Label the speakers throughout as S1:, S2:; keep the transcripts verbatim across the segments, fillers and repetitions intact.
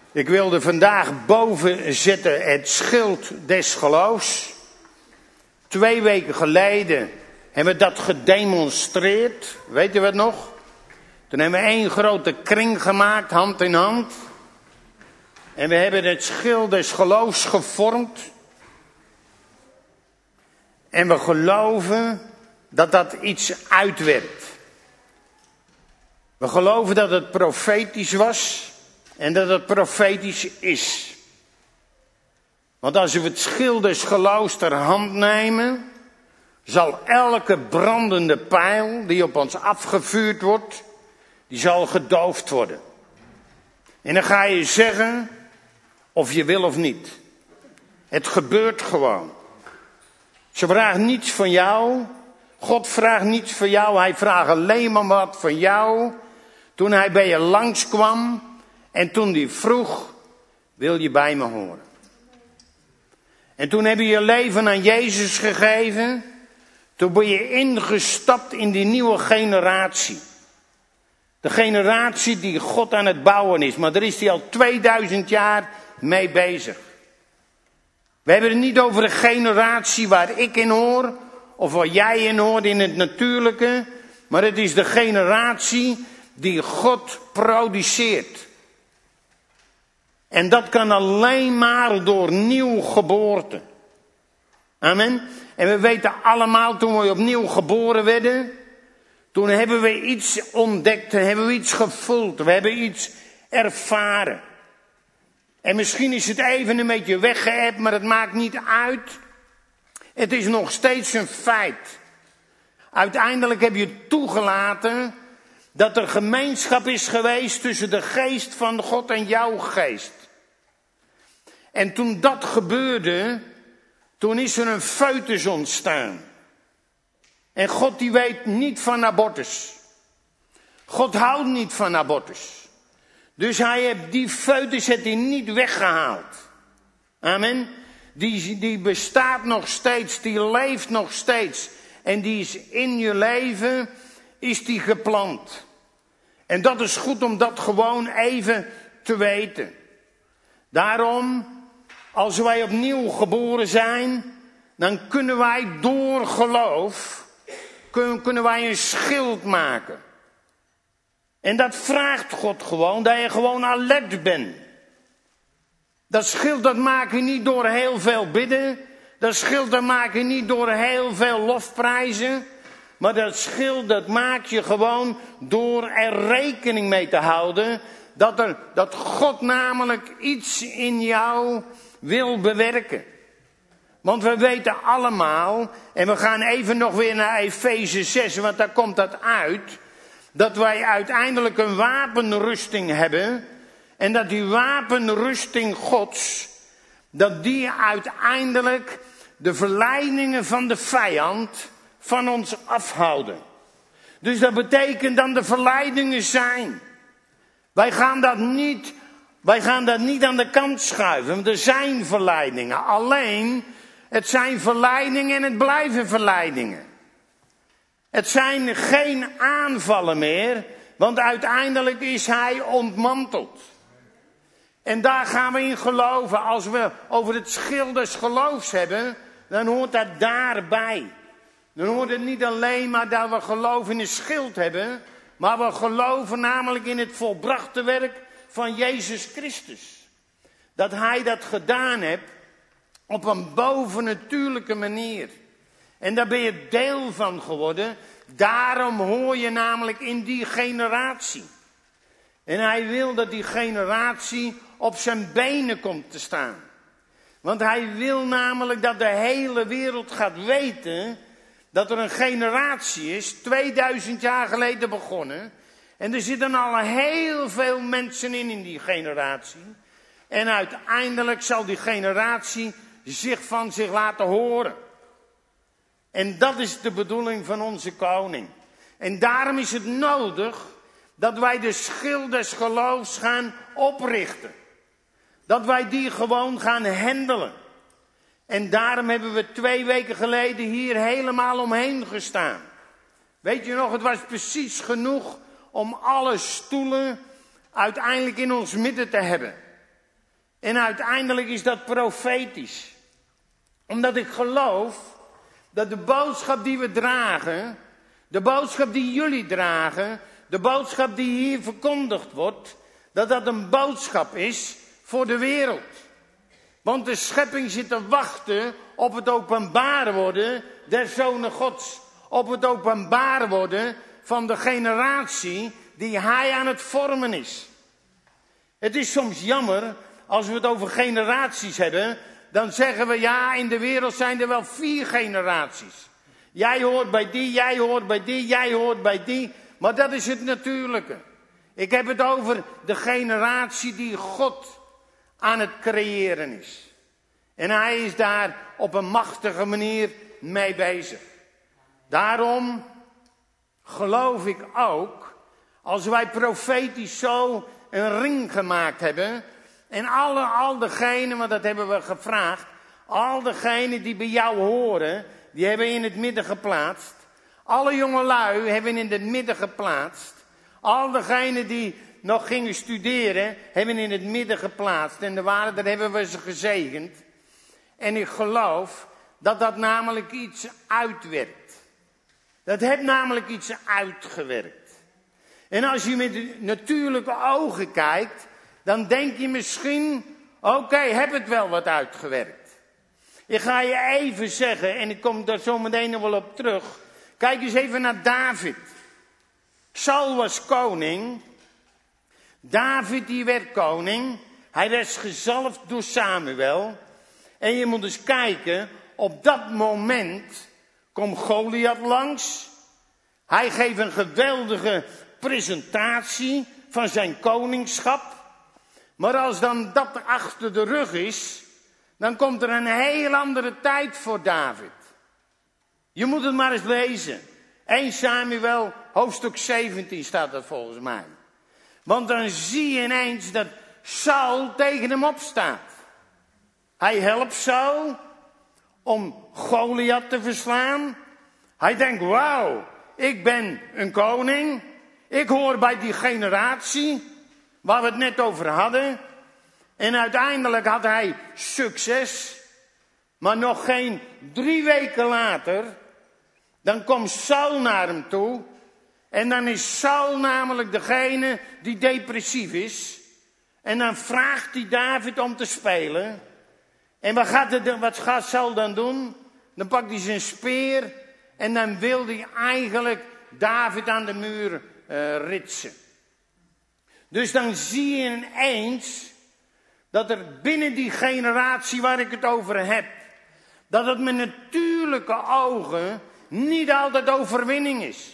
S1: Ik wilde vandaag boven zetten het schild des geloofs. Twee weken geleden hebben we dat gedemonstreerd. Weet je wat nog? Toen hebben we één grote kring gemaakt, hand in hand. En we hebben het schild des geloofs gevormd. En we geloven dat dat iets uitwerkt. We geloven dat het profetisch was en dat het profetisch is. Want als we het schild des geloofs ter hand nemen, zal elke brandende pijl die op ons afgevuurd wordt, die zal gedoofd worden. En dan ga je zeggen, of je wil of niet. Het gebeurt gewoon. Ze vraagt niets van jou. God vraagt niets van jou. Hij vraagt alleen maar wat van jou. Toen hij bij je langskwam en toen hij vroeg, wil je bij me horen? En toen heb je je leven aan Jezus gegeven. Toen ben je ingestapt in die nieuwe generatie. De generatie die God aan het bouwen is. Maar daar is hij al tweeduizend jaar mee bezig. We hebben het niet over een generatie waar ik in hoor. Of waar jij in hoort in het natuurlijke. Maar het is de generatie die God produceert. En dat kan alleen maar door nieuw geboorte. Amen. En we weten allemaal, toen we opnieuw geboren werden, toen hebben we iets ontdekt, hebben we iets gevoeld, we hebben iets ervaren. En misschien is het even een beetje weggeëpt, maar het maakt niet uit. Het is nog steeds een feit. Uiteindelijk heb je toegelaten dat er gemeenschap is geweest tussen de geest van God en jouw geest. En toen dat gebeurde, toen is er een foetus ontstaan. En God die weet niet van abortus. God houdt niet van abortus. Dus hij heeft die foetus heeft hij niet weggehaald. Amen. Die, die bestaat nog steeds, die leeft nog steeds. En die is in je leven, is die geplant. En dat is goed om dat gewoon even te weten. Daarom, als wij opnieuw geboren zijn, dan kunnen wij door geloof, kunnen, kunnen wij een schild maken. En dat vraagt God gewoon, dat je gewoon alert bent. Dat schild dat maak je niet door heel veel bidden. Dat schild dat maak je niet door heel veel lofprijzen. Maar dat schild dat maak je gewoon door er rekening mee te houden. Dat, er, dat God namelijk iets in jou wil bewerken. Want we weten allemaal, en we gaan even nog weer naar Efeze zes, want daar komt dat uit. Dat wij uiteindelijk een wapenrusting hebben. En dat die wapenrusting Gods, dat die uiteindelijk de verleidingen van de vijand van ons afhouden. Dus dat betekent dan de verleidingen zijn. Wij gaan dat niet, wij gaan dat niet aan de kant schuiven, want er zijn verleidingen. Alleen, het zijn verleidingen en het blijven verleidingen. Het zijn geen aanvallen meer, want uiteindelijk is hij ontmanteld. En daar gaan we in geloven. Als we over het schild des geloofs hebben, dan hoort dat daarbij. Dan hoort het niet alleen maar dat we geloof in een schild hebben, maar we geloven namelijk in het volbrachte werk van Jezus Christus. Dat hij dat gedaan heeft op een bovennatuurlijke manier. En daar ben je deel van geworden. Daarom hoor je namelijk in die generatie. En hij wil dat die generatie op zijn benen komt te staan. Want hij wil namelijk dat de hele wereld gaat weten dat er een generatie is, tweeduizend jaar geleden begonnen. En er zitten al heel veel mensen in in die generatie. En uiteindelijk zal die generatie zich van zich laten horen. En dat is de bedoeling van onze koning. En daarom is het nodig dat wij de schild des geloofs gaan oprichten. Dat wij die gewoon gaan handelen. En daarom hebben we twee weken geleden hier helemaal omheen gestaan. Weet je nog, het was precies genoeg om alle stoelen uiteindelijk in ons midden te hebben. En uiteindelijk is dat profetisch. Omdat ik geloof dat de boodschap die we dragen, de boodschap die jullie dragen, de boodschap die hier verkondigd wordt, dat dat een boodschap is voor de wereld. Want de schepping zit te wachten op het openbaar worden der zonen Gods. Op het openbaar worden van de generatie die hij aan het vormen is. Het is soms jammer als we het over generaties hebben. Dan zeggen we ja, in de wereld zijn er wel vier generaties. Jij hoort bij die, jij hoort bij die, jij hoort bij die. Maar dat is het natuurlijke. Ik heb het over de generatie die God aan het creëren is. En hij is daar op een machtige manier mee bezig. Daarom geloof ik ook, als wij profetisch zo een ring gemaakt hebben. En alle, al degenen, want dat hebben we gevraagd. Al degenen die bij jou horen, die hebben in het midden geplaatst. Alle jongelui hebben in het midden geplaatst. Al degenen die nog gingen studeren, hebben in het midden geplaatst. En er waren, daar hebben we ze gezegend. En ik geloof dat dat namelijk iets uitwerkt. Dat heeft namelijk iets uitgewerkt. En als je met de natuurlijke ogen kijkt, dan denk je misschien, oké, okay, heb het wel wat uitgewerkt. Ik ga je even zeggen, en ik kom daar zo meteen nog wel op terug. Kijk eens even naar David. Saul was koning. David die werd koning. Hij werd gezalfd door Samuel. En je moet eens kijken, op dat moment komt Goliath langs. Hij geeft een geweldige presentatie van zijn koningschap. Maar als dan dat achter de rug is, dan komt er een heel andere tijd voor David. Je moet het maar eens lezen. Eerste Samuel, hoofdstuk zeventien staat dat volgens mij. Want dan zie je ineens dat Saul tegen hem opstaat. Hij helpt Saul om Goliath te verslaan. Hij denkt, wauw, ik ben een koning. Ik hoor bij die generatie waar we het net over hadden. En uiteindelijk had hij succes. Maar nog geen drie weken later, dan komt Saul naar hem toe. En dan is Saul namelijk degene die depressief is. En dan vraagt hij David om te spelen. En wat gaat, het, wat gaat Saul dan doen? Dan pakt hij zijn speer. En dan wil hij eigenlijk David aan de muur uh, ritsen. Dus dan zie je ineens dat er binnen die generatie waar ik het over heb, dat het met natuurlijke ogen niet altijd overwinning is.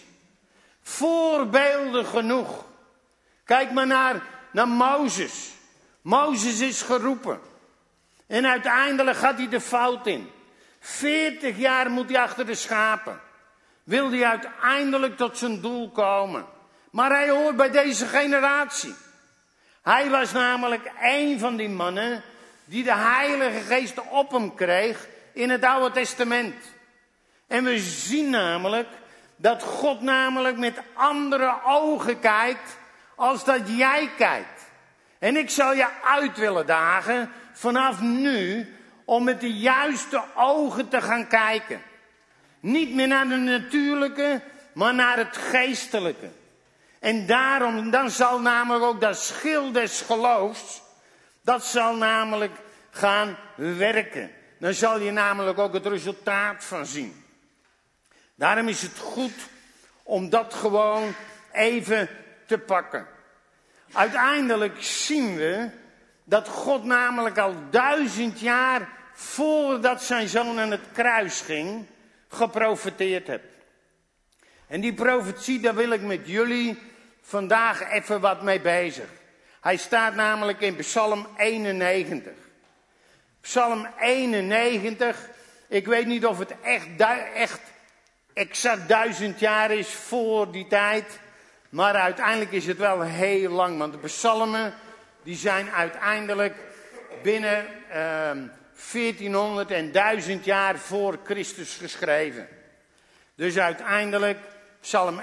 S1: Voorbeelden genoeg. Kijk maar naar, naar Mozes. Mozes is geroepen. En uiteindelijk gaat hij de fout in. Veertig jaar moet hij achter de schapen. Wil hij uiteindelijk tot zijn doel komen. Maar hij hoort bij deze generatie. Hij was namelijk een van die mannen die de Heilige Geest op hem kreeg in het Oude Testament. En we zien namelijk dat God namelijk met andere ogen kijkt als dat jij kijkt. En ik zal je uit willen dagen vanaf nu om met de juiste ogen te gaan kijken. Niet meer naar de natuurlijke, maar naar het geestelijke. En daarom, dan zal namelijk ook dat schild des geloofs, dat zal namelijk gaan werken. Dan zal je namelijk ook het resultaat van zien. Daarom is het goed om dat gewoon even te pakken. Uiteindelijk zien we dat God namelijk al duizend jaar voordat zijn zoon aan het kruis ging, geprofeteerd heeft. En die profetie, daar wil ik met jullie vandaag even wat mee bezig. Hij staat namelijk in Psalm eenennegentig. Psalm eenennegentig, ik weet niet of het echt, echt exact duizend jaar is voor die tijd. Maar uiteindelijk is het wel heel lang. Want de psalmen die zijn uiteindelijk binnen uh, veertienhonderd en duizend jaar voor Christus geschreven. Dus uiteindelijk, Psalm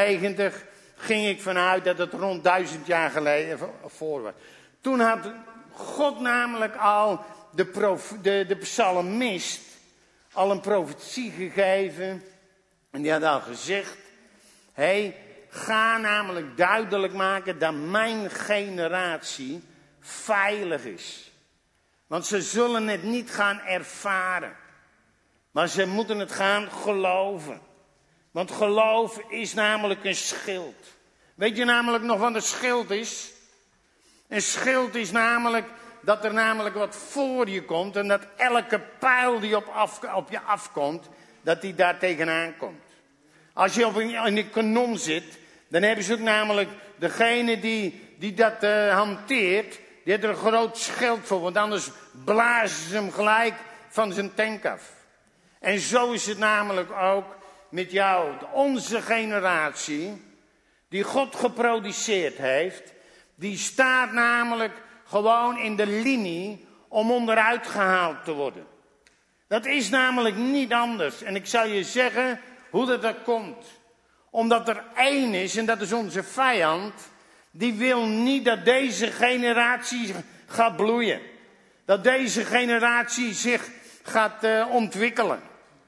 S1: eenennegentig, ging ik vanuit dat het rond duizend jaar geleden voor was. Toen had God namelijk al de, prof, de, de psalmist al een profetie gegeven. En die had al gezegd, hé, hey, ga namelijk duidelijk maken dat mijn generatie veilig is. Want ze zullen het niet gaan ervaren. Maar ze moeten het gaan geloven. Want geloof is namelijk een schild. Weet je namelijk nog wat een schild is? Een schild is namelijk dat er namelijk wat voor je komt. En dat elke pijl die op, af, op je afkomt, dat die daar tegenaan komt. Als je op een, in een kanon zit, dan hebben ze ook namelijk degene die, die dat uh, hanteert, die heeft er een groot schild voor. Want anders blazen ze hem gelijk van zijn tank af. En zo is het namelijk ook met jou. Onze generatie, die God geproduceerd heeft, die staat namelijk gewoon in de linie om onderuit gehaald te worden. Dat is namelijk niet anders. En ik zal je zeggen hoe dat er komt. Omdat er één is, en dat is onze vijand, die wil niet dat deze generatie gaat bloeien. Dat deze generatie zich gaat uh, ontwikkelen.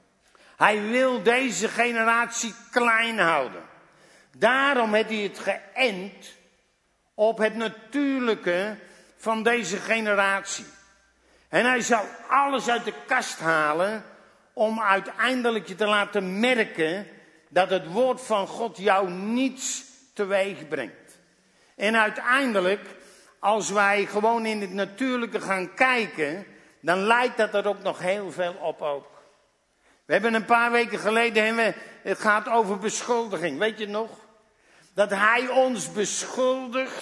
S1: Hij wil deze generatie klein houden. Daarom heeft hij het geënt op het natuurlijke van deze generatie. En hij zal alles uit de kast halen om uiteindelijk je te laten merken dat het woord van God jou niets teweeg brengt. En uiteindelijk, als wij gewoon in het natuurlijke gaan kijken, dan lijkt dat er ook nog heel veel op ook. We hebben een paar weken geleden, en we, het gaat over beschuldiging, weet je het nog? Dat hij ons beschuldigt,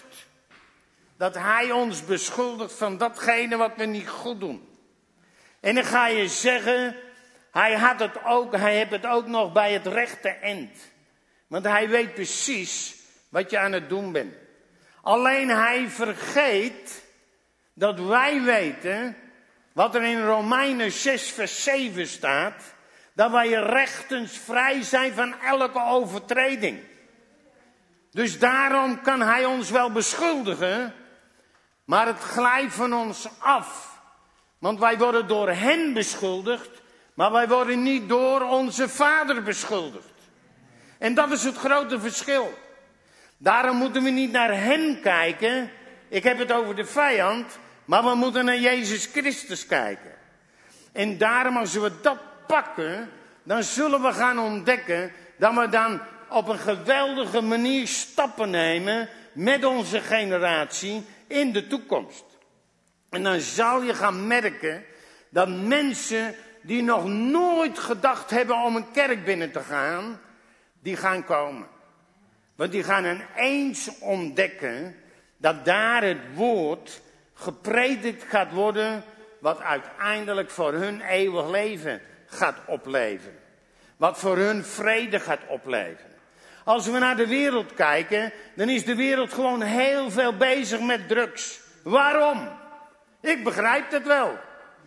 S1: dat hij ons beschuldigt van datgene wat we niet goed doen. En dan ga je zeggen, hij had het ook, hij heeft het ook nog bij het rechte eind. Want hij weet precies wat je aan het doen bent. Alleen hij vergeet dat wij weten, wat er in Romeinen zes vers zeven staat, dat wij rechtens vrij zijn van elke overtreding. Dus daarom kan hij ons wel beschuldigen, maar het glijdt van ons af. Want wij worden door hen beschuldigd, maar wij worden niet door onze Vader beschuldigd. En dat is het grote verschil. Daarom moeten we niet naar hen kijken. Ik heb het over de vijand, maar we moeten naar Jezus Christus kijken. En daarom, als we dat pakken, dan zullen we gaan ontdekken dat we dan op een geweldige manier stappen nemen met onze generatie in de toekomst. En dan zal je gaan merken dat mensen die nog nooit gedacht hebben om een kerk binnen te gaan, die gaan komen. Want die gaan ineens ontdekken dat daar het woord gepredikt gaat worden, wat uiteindelijk voor hun eeuwig leven gaat opleveren. Wat voor hun vrede gaat opleveren. Als we naar de wereld kijken, dan is de wereld gewoon heel veel bezig met drugs. Waarom? Ik begrijp het wel.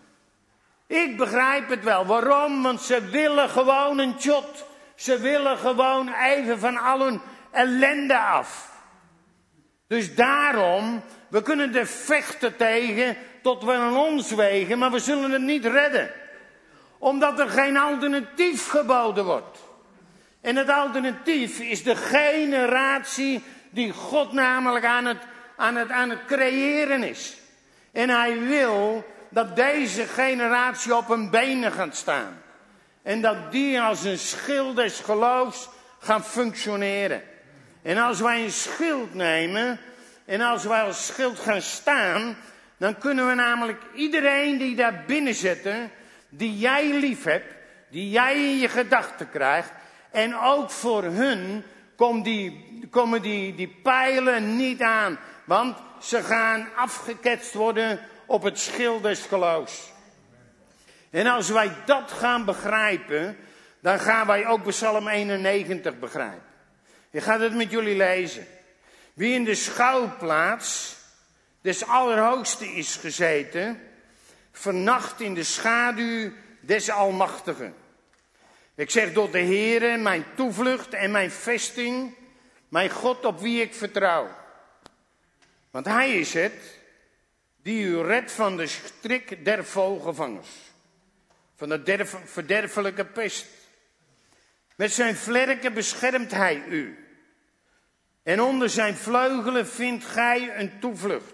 S1: Ik begrijp het wel. Waarom? Want ze willen gewoon een shot. Ze willen gewoon even van al hun ellende af. Dus daarom, we kunnen er vechten tegen tot we aan ons wegen, maar we zullen het niet redden. Omdat er geen alternatief geboden wordt. En het alternatief is de generatie die God namelijk aan het, aan het, aan het creëren is. En hij wil dat deze generatie op hun benen gaat staan. En dat die als een schild des geloofs gaan functioneren. En als wij een schild nemen en als wij als schild gaan staan, dan kunnen we namelijk iedereen die daar binnen zitten, die jij lief hebt, die jij in je gedachten krijgt, en ook voor hun komen die, komen die, die pijlen niet aan, want ze gaan afgeketst worden op het schild des geloofs. En als wij dat gaan begrijpen, dan gaan wij ook Psalm eenennegentig begrijpen. Ik ga het met jullie lezen. Wie in de schuilplaats des Allerhoogste is gezeten, vernacht in de schaduw des Almachtigen. Ik zeg tot de Heere, mijn toevlucht en mijn vesting, mijn God op wie ik vertrouw. Want hij is het die u redt van de strik der vogelvangers, van de derf, verderfelijke pest. Met zijn vlerken beschermt hij u. En onder zijn vleugelen vindt gij een toevlucht.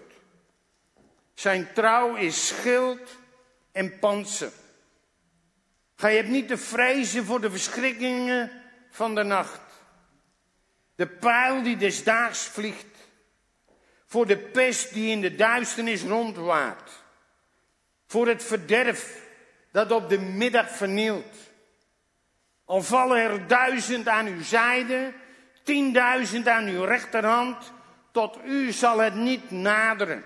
S1: Zijn trouw is schild en pantser. Gij hebt niet te vrezen voor de verschrikkingen van de nacht. De pijl die des daags vliegt. Voor de pest die in de duisternis rondwaart. Voor het verderf dat op de middag vernielt. Al vallen er duizend aan uw zijde, tienduizend aan uw rechterhand, tot u zal het niet naderen.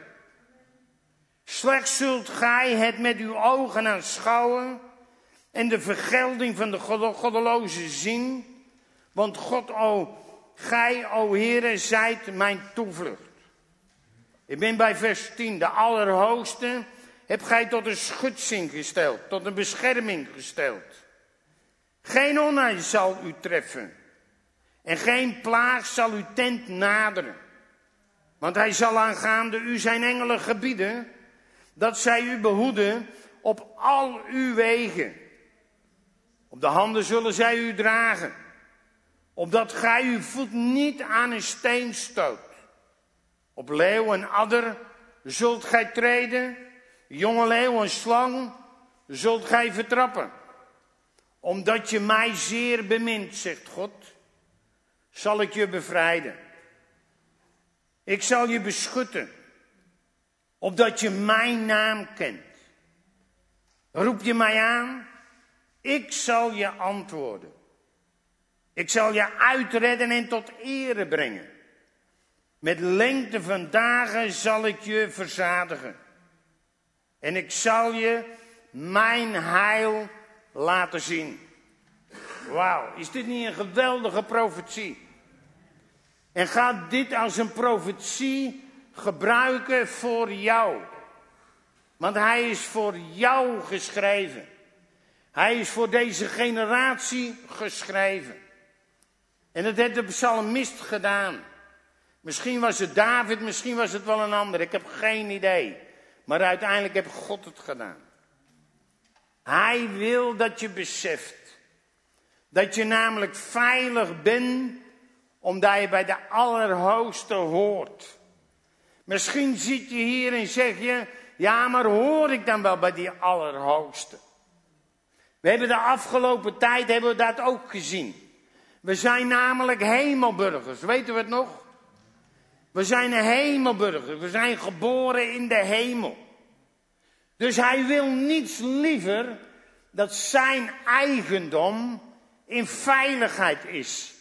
S1: Slechts zult gij het met uw ogen aanschouwen en de vergelding van de goddeloze zien. Want God, o, gij, o Heere, zijt mijn toevlucht. Ik ben bij vers tien. De Allerhoogste hebt gij tot een schutsing gesteld, tot een bescherming gesteld. Geen onheil zal u treffen en geen plaag zal uw tent naderen. Want hij zal aangaande u zijn engelen gebieden, dat zij u behoeden op al uw wegen. Op de handen zullen zij u dragen, opdat gij uw voet niet aan een steen stoot. Op leeuw en adder zult gij treden, jonge leeuw en slang zult gij vertrappen. Omdat je mij zeer bemint, zegt God, zal ik je bevrijden. Ik zal je beschutten, opdat je mijn naam kent. Roep je mij aan, ik zal je antwoorden. Ik zal je uitredden en tot ere brengen. Met lengte van dagen zal ik je verzadigen. En ik zal je mijn heil laten zien. Wauw, is dit niet een geweldige profetie? En ga dit als een profetie gebruiken voor jou. Want hij is voor jou geschreven. Hij is voor deze generatie geschreven. En dat heeft de psalmist gedaan. Misschien was het David, misschien was het wel een ander. Ik heb geen idee. Maar uiteindelijk heeft God het gedaan. Hij wil dat je beseft. Dat je namelijk veilig bent, omdat je bij de Allerhoogste hoort. Misschien zit je hier en zeg je, ja, maar hoor ik dan wel bij die Allerhoogste? We hebben de afgelopen tijd hebben we dat ook gezien. We zijn namelijk hemelburgers, weten we het nog? We zijn een hemelburger, we zijn geboren in de hemel. Dus hij wil niets liever dat zijn eigendom in veiligheid is.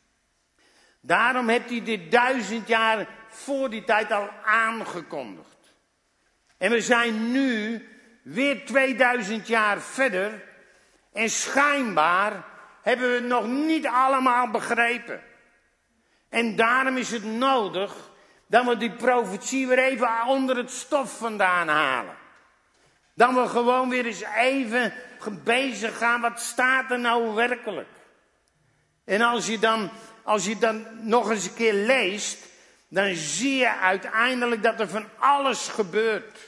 S1: Daarom heeft hij dit duizend jaar voor die tijd al aangekondigd. En we zijn nu weer tweeduizend jaar verder. En schijnbaar hebben we het nog niet allemaal begrepen. En daarom is het nodig dat we die profetie weer even onder het stof vandaan halen. Dat we gewoon weer eens even bezig gaan, wat staat er nou werkelijk? En als je dan, als je dan nog eens een keer leest, dan zie je uiteindelijk dat er van alles gebeurt.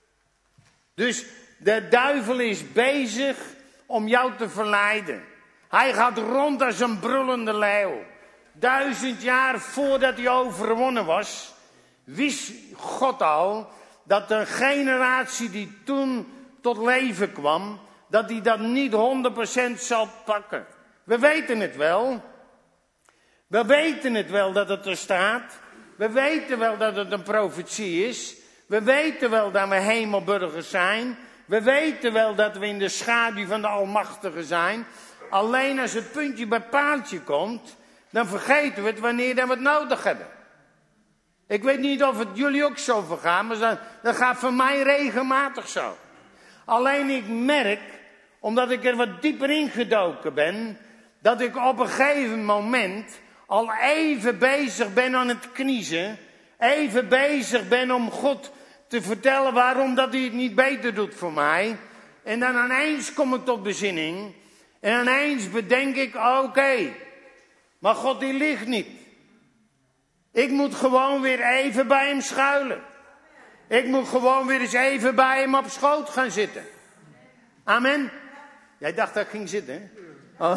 S1: Dus de duivel is bezig om jou te verleiden. Hij gaat rond als een brullende leeuw. Duizend jaar voordat hij overwonnen was, wist God al dat de generatie die toen tot leven kwam, dat hij dat niet honderd procent zal pakken. We weten het wel. We weten het wel dat het er staat. We weten wel dat het een profetie is. We weten wel dat we hemelburgers zijn. We weten wel dat we in de schaduw van de Almachtige zijn. Alleen als het puntje bij paaltje komt, dan vergeten we het wanneer we het nodig hebben. Ik weet niet of het jullie ook zo vergaan, maar dat, dat gaat voor mij regelmatig zo. Alleen ik merk, omdat ik er wat dieper ingedoken ben, dat ik op een gegeven moment al even bezig ben aan het kniezen. Even bezig ben om God te vertellen waarom dat hij het niet beter doet voor mij. En dan ineens kom ik tot bezinning. En ineens bedenk ik, oké, okay, maar God die ligt niet. Ik moet gewoon weer even bij hem schuilen. Ik moet gewoon weer eens even bij hem op schoot gaan zitten. Amen. Jij dacht dat ik ging zitten, hè? Oh.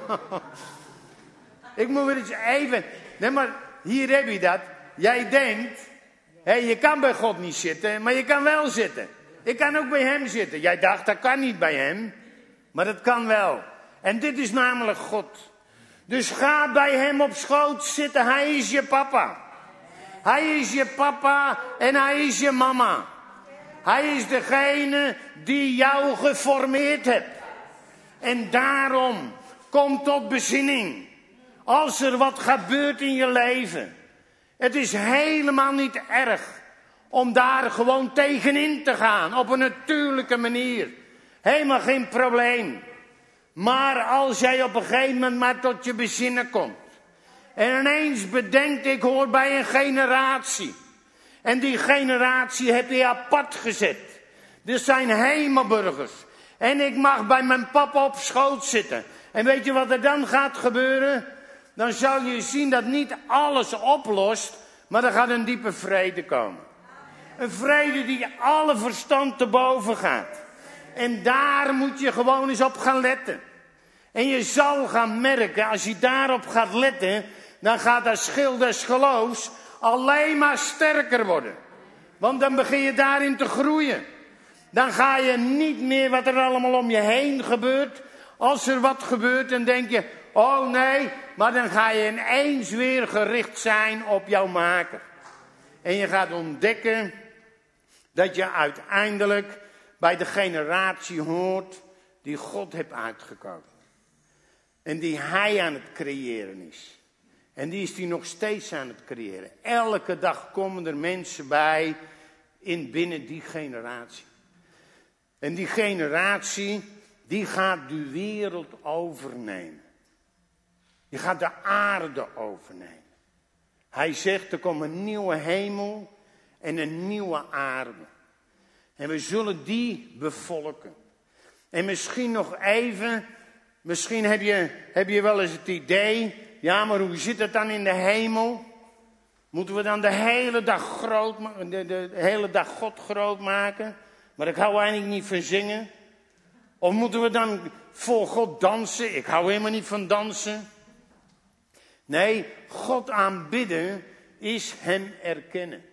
S1: Ik moet weer eens even... Nee, maar hier heb je dat. Jij denkt... Hé, je kan bij God niet zitten, maar je kan wel zitten. Ik kan ook bij hem zitten. Jij dacht, dat kan niet bij hem. Maar dat kan wel. En dit is namelijk God. Dus ga bij hem op schoot zitten. Hij is je papa. Hij is je papa en hij is je mama. Hij is degene die jou geformeerd hebt. En daarom, kom tot bezinning. Als er wat gebeurt in je leven. Het is helemaal niet erg om daar gewoon tegenin te gaan. Op een natuurlijke manier. Helemaal geen probleem. Maar als jij op een gegeven moment maar tot je bezinnen komt. En ineens bedenkt, ik hoor bij een generatie. En die generatie heb je apart gezet. Er zijn hemelburgers. En ik mag bij mijn papa op schoot zitten. En weet je wat er dan gaat gebeuren? Dan zal je zien dat niet alles oplost. Maar er gaat een diepe vrede komen. Een vrede die alle verstand te boven gaat. En daar moet je gewoon eens op gaan letten. En je zal gaan merken, als je daarop gaat letten, dan gaat dat schild des geloofs alleen maar sterker worden. Want dan begin je daarin te groeien. Dan ga je niet meer wat er allemaal om je heen gebeurt. Als er wat gebeurt, dan denk je, oh nee, maar dan ga je ineens weer gericht zijn op jouw maker. En je gaat ontdekken dat je uiteindelijk bij de generatie hoort die God heeft uitgekozen. En die hij aan het creëren is. En die is hij nog steeds aan het creëren. Elke dag komen er mensen bij in binnen die generatie. En die generatie, die gaat de wereld overnemen. Die gaat de aarde overnemen. Hij zegt, er komt een nieuwe hemel en een nieuwe aarde. En we zullen die bevolken. En misschien nog even, misschien heb je, heb je wel eens het idee, ja, maar hoe zit het dan in de hemel? Moeten we dan de hele dag groot, de, de, de hele dag God groot maken? Maar ik hou eigenlijk niet van zingen. Of moeten we dan voor God dansen? Ik hou helemaal niet van dansen. Nee, God aanbidden is hem erkennen.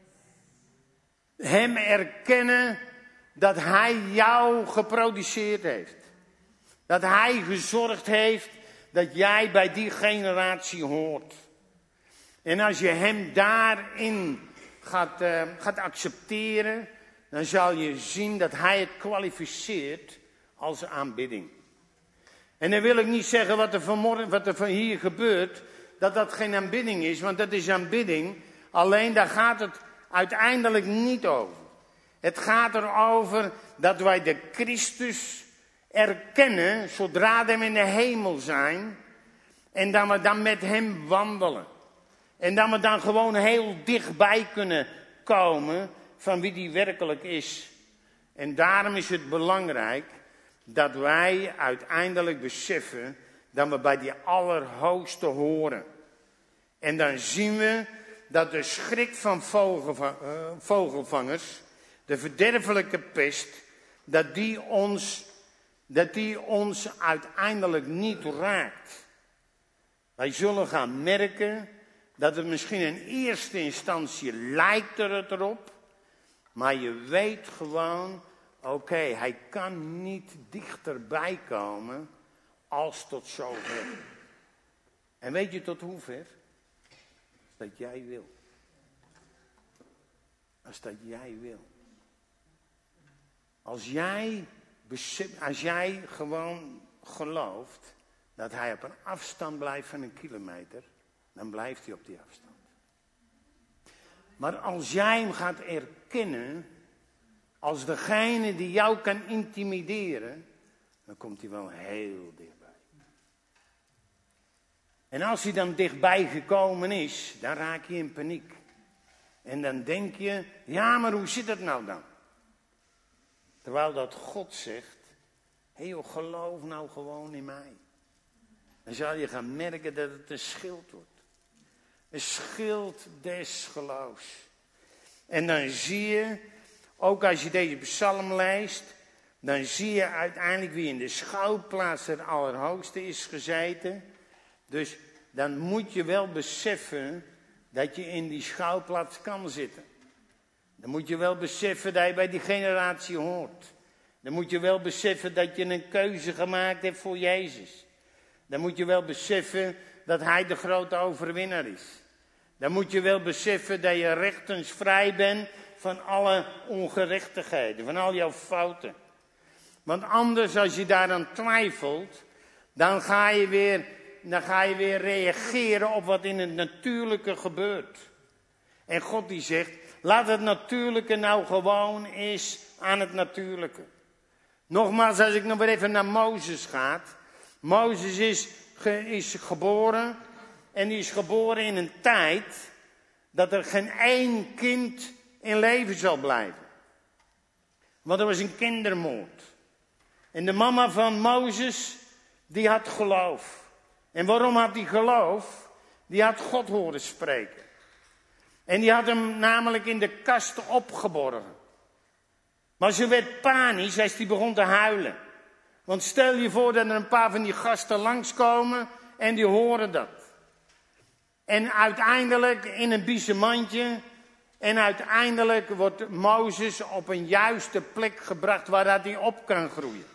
S1: Hem erkennen dat hij jou geproduceerd heeft. Dat hij gezorgd heeft dat jij bij die generatie hoort. En als je hem daarin gaat, uh, gaat accepteren, dan zal je zien dat hij het kwalificeert als aanbidding. En dan wil ik niet zeggen wat er, vanmorgen, wat er van hier gebeurt, dat dat geen aanbidding is, want dat is aanbidding. Alleen daar gaat het uiteindelijk niet over. Het gaat erover dat wij de Christus erkennen, zodra we in de hemel zijn, en dat we dan met hem wandelen. En dat we dan gewoon heel dichtbij kunnen komen van wie die werkelijk is. En daarom is het belangrijk dat wij uiteindelijk beseffen dat we bij die Allerhoogste horen. En dan zien we dat de schrik van vogelvangers, de verderfelijke pest, dat die ons, dat die ons uiteindelijk niet raakt. Wij zullen gaan merken dat het misschien in eerste instantie lijkt er het erop, maar je weet gewoon, oké, okay, hij kan niet dichterbij komen als tot zover. En weet je tot hoever? Als dat jij wil. Als dat jij wil. Als jij, als jij gewoon gelooft dat hij op een afstand blijft van een kilometer, dan blijft hij op die afstand. Maar als jij hem gaat erkennen als degene die jou kan intimideren, dan komt hij wel heel dichtbij. En als hij dan dichtbij gekomen is, dan raak je in paniek. En dan denk je, ja, maar hoe zit het nou dan? Terwijl dat God zegt, hé joh, geloof nou gewoon in mij. Dan zal je gaan merken dat het een schild wordt. Een schild des geloofs. En dan zie je, ook als je deze psalm leest, dan zie je uiteindelijk wie in de schouwplaats het Allerhoogste is gezeten. Dus dan moet je wel beseffen dat je in die schouwplaats kan zitten. Dan moet je wel beseffen dat je bij die generatie hoort. Dan moet je wel beseffen dat je een keuze gemaakt hebt voor Jezus. Dan moet je wel beseffen dat Hij de grote overwinnaar is. Dan moet je wel beseffen dat je rechtens vrij bent van alle ongerechtigheden, van al jouw fouten. Want anders, als je daaraan twijfelt, dan ga je weer, dan ga je weer reageren op wat in het natuurlijke gebeurt. En God die zegt, laat het natuurlijke nou gewoon eens aan het natuurlijke. Nogmaals, als ik nog weer even naar Mozes ga. Mozes is, ge, is geboren en die is geboren in een tijd dat er geen één kind in leven zal blijven. Want er was een kindermoord. En de mama van Mozes, die had geloof. En waarom had die geloof? Die had God horen spreken. En die had hem namelijk in de kast opgeborgen. Maar ze werd panisch als die begon te huilen. Want stel je voor dat er een paar van die gasten langskomen en die horen dat. En uiteindelijk in een biezenmandje. En uiteindelijk wordt Mozes op een juiste plek gebracht waar hij op kan groeien.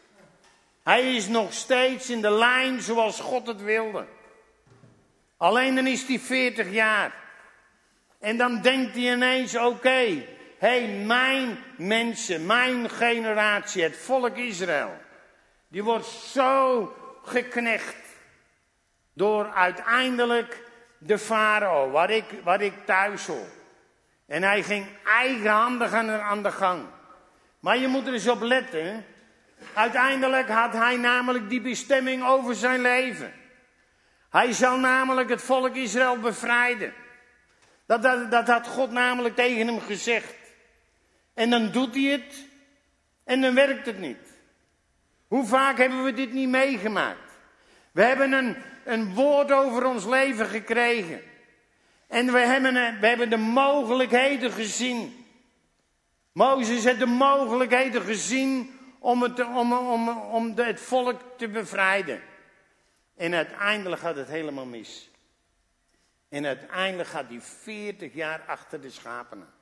S1: Hij is nog steeds in de lijn zoals God het wilde. Alleen dan is hij veertig jaar. En dan denkt hij ineens, oké, okay, hé, hey, mijn mensen, mijn generatie, het volk Israël, die wordt zo geknecht door uiteindelijk de farao, waar ik, waar ik thuis hoor. En hij ging eigenhandig aan de gang. Maar je moet er eens op letten. Uiteindelijk had hij namelijk die bestemming over zijn leven. Hij zal namelijk het volk Israël bevrijden. Dat, dat, dat had God namelijk tegen hem gezegd. En dan doet hij het. En dan werkt het niet. Hoe vaak hebben we dit niet meegemaakt? We hebben een, een woord over ons leven gekregen. En we hebben, we hebben de mogelijkheden gezien. Mozes heeft de mogelijkheden gezien om het, om, om, om het volk te bevrijden. En uiteindelijk gaat het helemaal mis. En uiteindelijk gaat hij veertig jaar achter de schapen aan.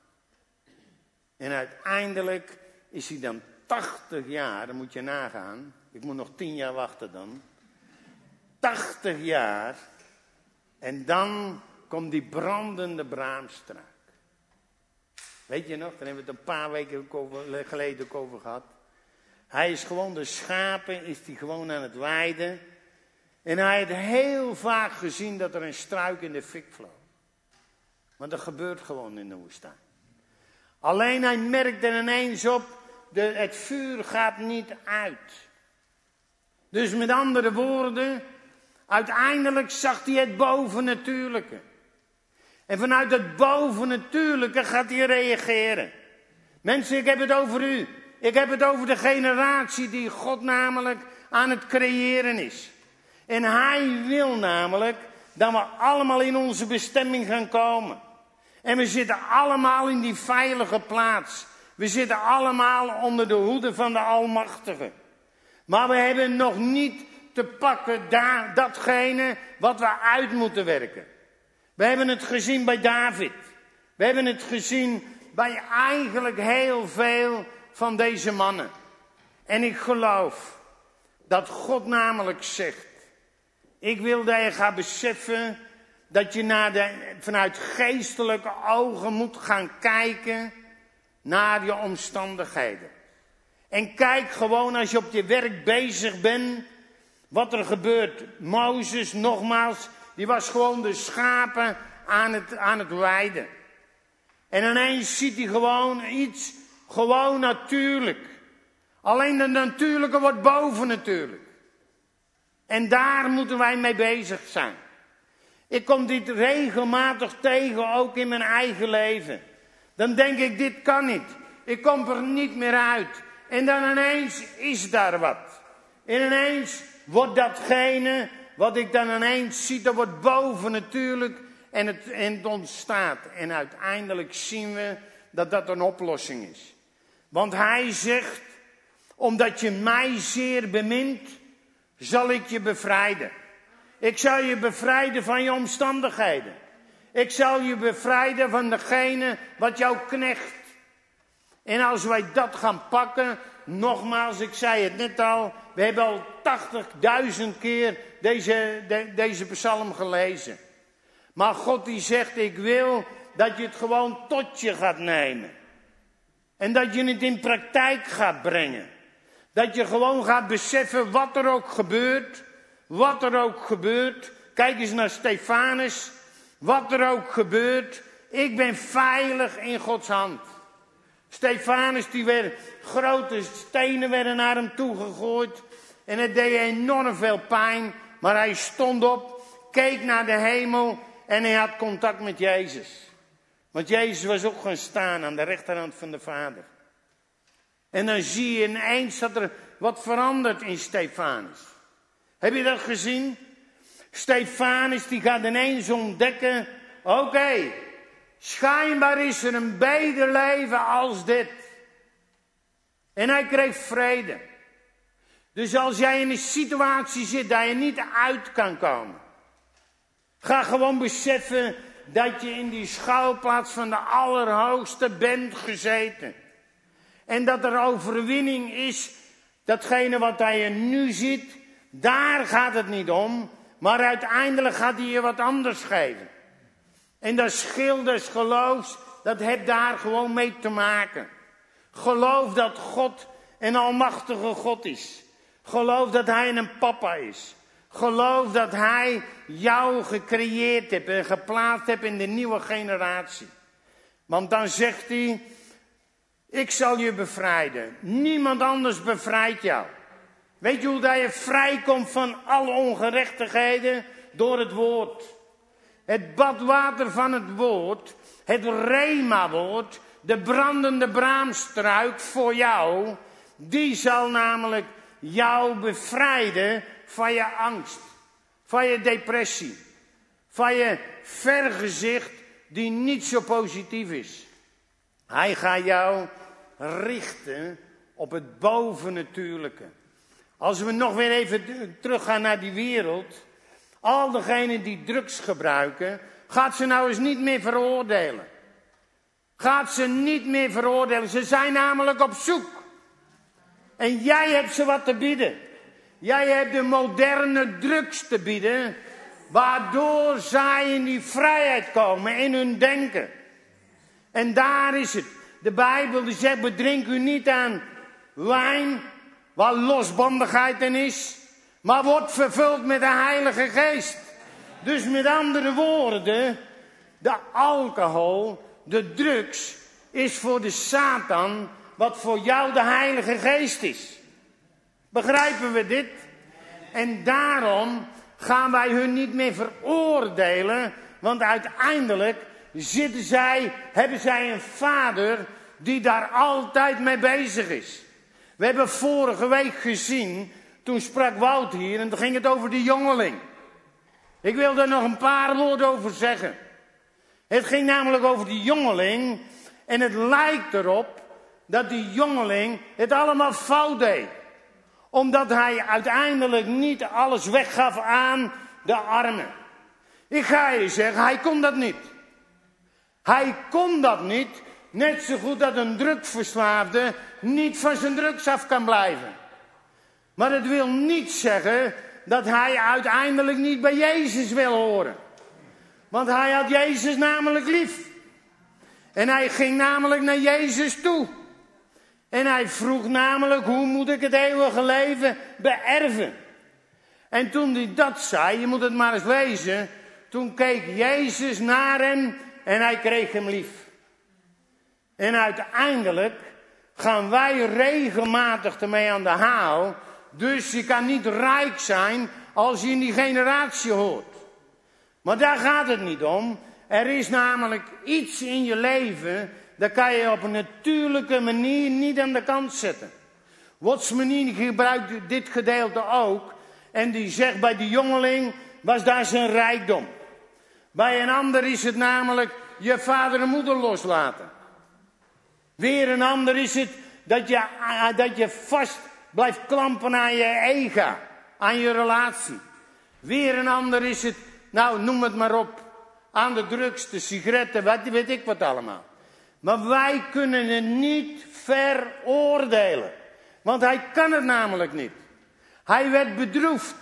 S1: En uiteindelijk is hij dan tachtig jaar, dan moet je nagaan. Ik moet nog tien jaar wachten dan. tachtig jaar. En dan komt die brandende braamstruik. Weet je nog, daar hebben we het een paar weken geleden ook over gehad. Hij is gewoon de schapen, is hij gewoon aan het weiden. En hij had heel vaak gezien dat er een struik in de fik vloog. Maar dat gebeurt gewoon in de woestijn. Alleen hij merkte ineens op, de, het vuur gaat niet uit. Dus met andere woorden, uiteindelijk zag hij het bovennatuurlijke. En vanuit het bovennatuurlijke gaat hij reageren. Mensen, ik heb het over u. Ik heb het over de generatie die God namelijk aan het creëren is. En hij wil namelijk dat we allemaal in onze bestemming gaan komen. En we zitten allemaal in die veilige plaats. We zitten allemaal onder de hoede van de Almachtige. Maar we hebben nog niet te pakken daar, datgene wat we uit moeten werken. We hebben het gezien bij David. We hebben het gezien bij eigenlijk heel veel van deze mannen. En ik geloof dat God namelijk zegt, ik wil dat je gaat beseffen dat je naar de, vanuit geestelijke ogen moet gaan kijken naar je omstandigheden. En kijk gewoon als je op je werk bezig bent, wat er gebeurt. Mozes, nogmaals, die was gewoon de schapen aan het, aan het weiden. En ineens ziet hij gewoon iets, gewoon natuurlijk. Alleen de natuurlijke wordt bovennatuurlijk. En daar moeten wij mee bezig zijn. Ik kom dit regelmatig tegen, ook in mijn eigen leven. Dan denk ik, dit kan niet. Ik kom er niet meer uit. En dan ineens is daar wat. En ineens wordt datgene wat ik dan ineens zie, dat wordt bovennatuurlijk. en het, en het ontstaat. En uiteindelijk zien we dat dat een oplossing is. Want hij zegt, omdat je mij zeer bemint, zal ik je bevrijden. Ik zal je bevrijden van je omstandigheden. Ik zal je bevrijden van degene wat jou knecht. En als wij dat gaan pakken, nogmaals, ik zei het net al, we hebben al tachtigduizend keer deze, de, deze psalm gelezen. Maar God die zegt, ik wil dat je het gewoon tot je gaat nemen. En dat je het in praktijk gaat brengen. Dat je gewoon gaat beseffen wat er ook gebeurt. Wat er ook gebeurt. Kijk eens naar Stefanus. Wat er ook gebeurt. Ik ben veilig in Gods hand. Stefanus, die werd, grote stenen werden naar hem toe gegooid. En het deed enorm veel pijn. Maar hij stond op, keek naar de hemel en hij had contact met Jezus. Want Jezus was ook gaan staan aan de rechterhand van de Vader. En dan zie je ineens dat er wat verandert in Stefanus. Heb je dat gezien? Stefanus die gaat ineens ontdekken, oké, okay, schijnbaar is er een beter leven als dit. En hij kreeg vrede. Dus als jij in een situatie zit dat je niet uit kan komen, ga gewoon beseffen dat je in die schuilplaats van de Allerhoogste bent gezeten. En dat er overwinning is, datgene wat hij nu ziet, daar gaat het niet om. Maar uiteindelijk gaat hij je wat anders geven. En dat schild des geloofs, dat heeft daar gewoon mee te maken. Geloof dat God een almachtige God is. Geloof dat hij een papa is. Geloof dat hij jou gecreëerd hebt en geplaatst hebt in de nieuwe generatie. Want dan zegt hij, ik zal je bevrijden. Niemand anders bevrijdt jou. Weet je hoe dat je vrijkomt van alle ongerechtigheden? Door het woord. Het badwater van het woord, het rema-woord, de brandende braamstruik voor jou, die zal namelijk jou bevrijden van je angst, van je depressie, van je vergezicht die niet zo positief is. Hij gaat jou richten op het bovennatuurlijke. Als we nog weer even teruggaan naar die wereld, al degenen die drugs gebruiken, gaat ze nou eens niet meer veroordelen. Gaat ze niet meer veroordelen. Ze zijn namelijk op zoek. En jij hebt ze wat te bieden. Jij hebt de moderne drugs te bieden, waardoor zij in die vrijheid komen in hun denken. En daar is het. De Bijbel die zegt, bedrink u niet aan wijn, waar losbandigheid in is, maar wordt vervuld met de Heilige Geest. Dus met andere woorden, de alcohol, de drugs, is voor de Satan wat voor jou de Heilige Geest is. Begrijpen we dit? En daarom gaan wij hun niet meer veroordelen, want uiteindelijk zitten zij, hebben zij een vader die daar altijd mee bezig is. We hebben vorige week gezien, toen sprak Wout hier en toen ging het over die jongeling. Ik wil daar nog een paar woorden over zeggen. Het ging namelijk over die jongeling en het lijkt erop dat die jongeling het allemaal fout deed. Omdat hij uiteindelijk niet alles weggaf aan de armen. Ik ga je zeggen, hij kon dat niet. Hij kon dat niet, net zo goed dat een drugsverslaafde niet van zijn drugs af kan blijven. Maar het wil niet zeggen dat hij uiteindelijk niet bij Jezus wil horen. Want hij had Jezus namelijk lief. En hij ging namelijk naar Jezus toe. En hij vroeg namelijk, hoe moet ik het eeuwige leven beërven? En toen hij dat zei, je moet het maar eens lezen, toen keek Jezus naar hem en hij kreeg hem lief. En uiteindelijk gaan wij regelmatig ermee aan de haal. Dus je kan niet rijk zijn als je in die generatie hoort. Maar daar gaat het niet om. Er is namelijk iets in je leven, dat kan je op een natuurlijke manier niet aan de kant zetten. Wotsmanini gebruikt dit gedeelte ook. En die zegt, bij die jongeling was daar zijn rijkdom. Bij een ander is het namelijk je vader en moeder loslaten. Weer een ander is het dat je, dat je vast blijft klampen aan je ego, aan je relatie. Weer een ander is het, nou noem het maar op, aan de drugs, de sigaretten, wat weet ik wat allemaal. Maar wij kunnen het niet veroordelen. Want hij kan het namelijk niet. Hij werd bedroefd.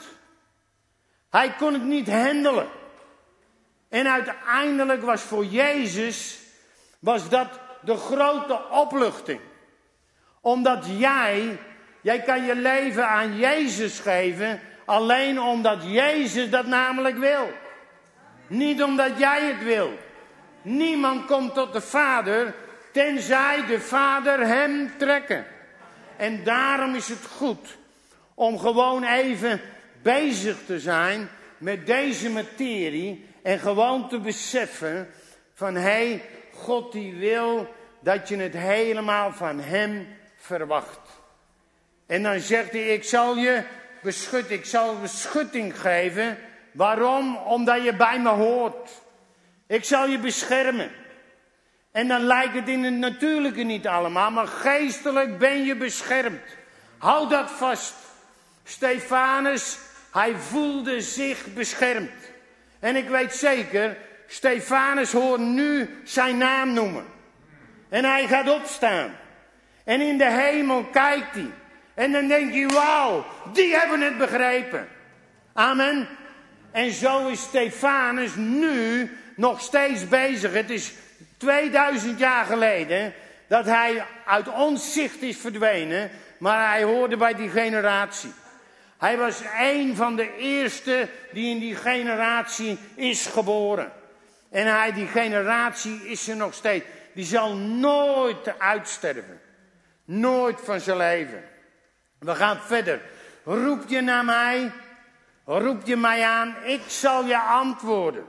S1: Hij kon het niet handelen. En uiteindelijk was voor Jezus, was dat de grote opluchting. Omdat jij, jij kan je leven aan Jezus geven, alleen omdat Jezus dat namelijk wil. Niet omdat jij het wil. Niemand komt tot de Vader, tenzij de Vader hem trekken. En daarom is het goed om gewoon even bezig te zijn met deze materie en gewoon te beseffen van, hé, hey, God die wil dat je het helemaal van hem verwacht. En dan zegt hij, ik zal je beschutting, ik zal beschutting geven. Waarom? Omdat je bij me hoort. Ik zal je beschermen. En dan lijkt het in het natuurlijke niet allemaal, maar geestelijk ben je beschermd. Houd dat vast. Stefanus, hij voelde zich beschermd. En ik weet zeker, Stefanus hoort nu zijn naam noemen. En hij gaat opstaan. En in de hemel kijkt hij. En dan denk je, wauw, die hebben het begrepen. Amen. En zo is Stefanus nu nog steeds bezig. Het is tweeduizend jaar geleden dat hij uit ons zicht is verdwenen. Maar hij hoorde bij die generatie. Hij was een van de eerste die in die generatie is geboren. En hij, die generatie is er nog steeds. Die zal nooit uitsterven. Nooit van zijn leven. We gaan verder. Roep je naar mij? Roep je mij aan? Ik zal je antwoorden.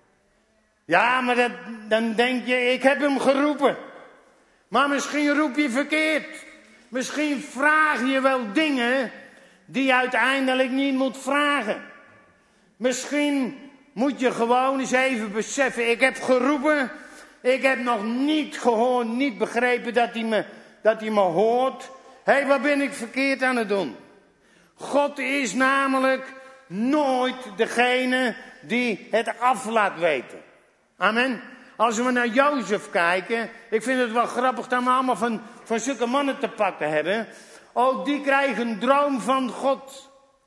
S1: Ja, maar dat, dan denk je, ik heb hem geroepen. Maar misschien roep je verkeerd. Misschien vraag je wel dingen die je uiteindelijk niet moet vragen. Misschien moet je gewoon eens even beseffen, ik heb geroepen. Ik heb nog niet gehoord, niet begrepen dat hij me, dat hij me hoort. Hé, hey, wat ben ik verkeerd aan het doen? God is namelijk nooit degene die het af laat weten. Amen. Als we naar Jozef kijken, ik vind het wel grappig dat we allemaal van, van zulke mannen te pakken hebben. Ook die krijgen een droom van God.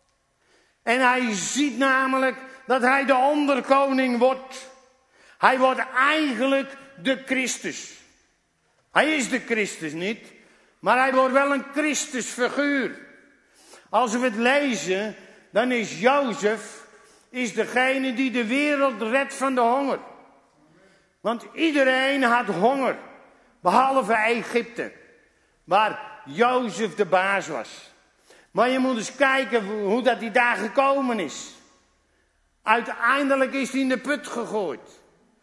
S1: En hij ziet namelijk dat hij de onderkoning wordt. Hij wordt eigenlijk de Christus. Hij is de Christus niet, maar hij wordt wel een Christusfiguur. Als we het lezen, dan is Jozef is degene die de wereld redt van de honger. Want iedereen had honger, behalve Egypte, waar Jozef de baas was. Maar je moet eens kijken hoe dat hij daar gekomen is. Uiteindelijk is hij in de put gegooid.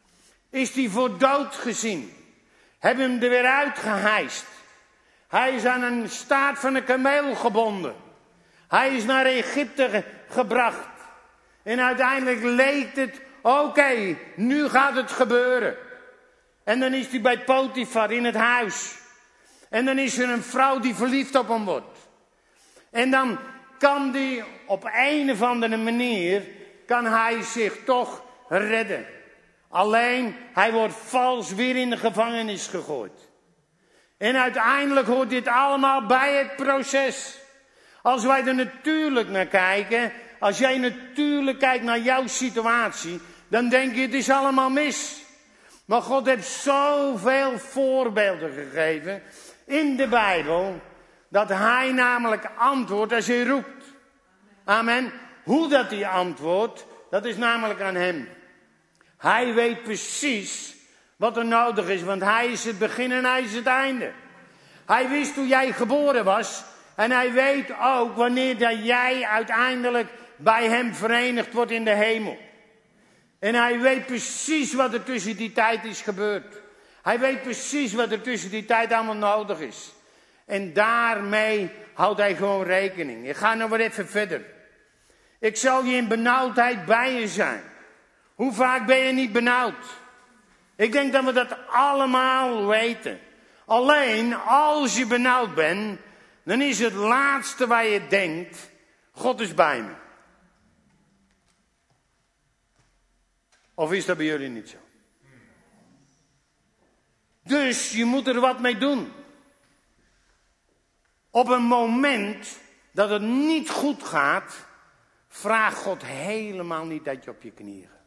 S1: Is hij voor dood gezien. Hebben hem er weer uitgehijst. Hij is aan een staart van een kameel gebonden. Hij is naar Egypte ge- gebracht. En uiteindelijk leek het, oké, okay, nu gaat het gebeuren. En dan is hij bij Potifar in het huis. En dan is er een vrouw die verliefd op hem wordt. En dan kan die op een of andere manier, kan hij zich toch redden. Alleen, hij wordt vals weer in de gevangenis gegooid. En uiteindelijk hoort dit allemaal bij het proces. Als wij er natuurlijk naar kijken, als jij natuurlijk kijkt naar jouw situatie, dan denk je het is allemaal mis. Maar God heeft zoveel voorbeelden gegeven in de Bijbel, dat hij namelijk antwoordt als hij roept. Amen. Hoe dat hij antwoordt, dat is namelijk aan hem. Hij weet precies wat er nodig is, want hij is het begin en hij is het einde. Hij wist hoe jij geboren was en hij weet ook wanneer dat jij uiteindelijk bij hem verenigd wordt in de hemel. En hij weet precies wat er tussen die tijd is gebeurd. Hij weet precies wat er tussen die tijd allemaal nodig is. En daarmee houdt hij gewoon rekening. Ik ga nog weer even verder. Ik zal je in benauwdheid bij je zijn. Hoe vaak ben je niet benauwd? Ik denk dat we dat allemaal weten. Alleen als je benauwd bent, dan is het laatste waar je denkt, God is bij me. Of is dat bij jullie niet zo? Dus je moet er wat mee doen. Op een moment dat het niet goed gaat, vraag God helemaal niet dat je op je knieën gaat.